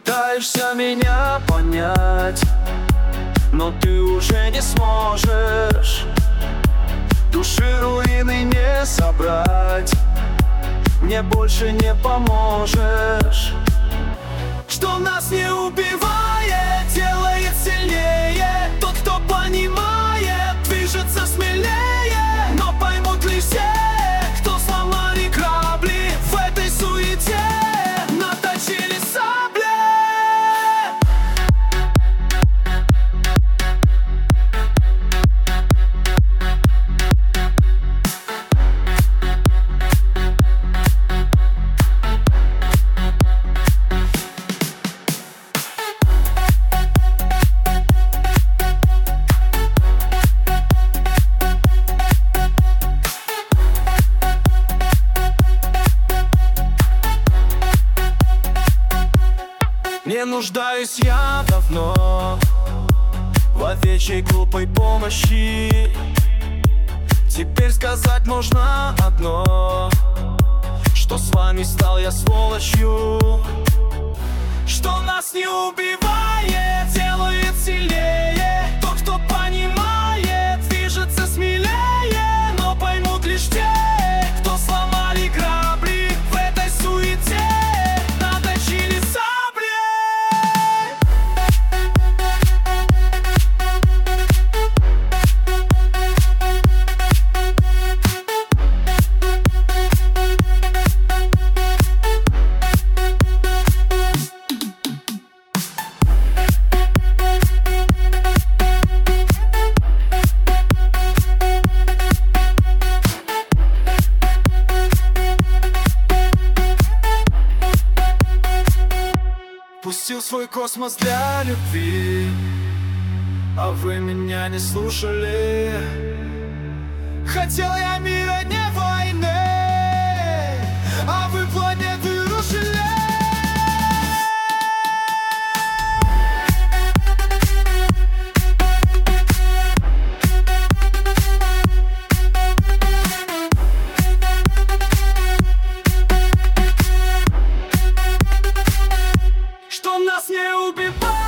Пытаешься меня понять, но ты уже не сможешь. Души руины не собрать, мне больше не поможешь. Что нас не убивает, делает сильнее. Тот, кто понимает, движется смелее. Но поймут ли все, кто сломали грабли в этой суете, наточили сабли? Не нуждаюсь я давно в овечьей глупой помощи. Теперь сказать можно одно, что с вами стал я сволочью. Что нас не убивает, делает сильнее. Тот, кто понимает, движется смелее. Но поймут лишь те, кто сломали грабли в этой суете, наточили сабли. Пустил свой космос для любви, а вы меня не слушали. Хотел я мира, не войны, а вы планеты рушили. Что нас не убивает.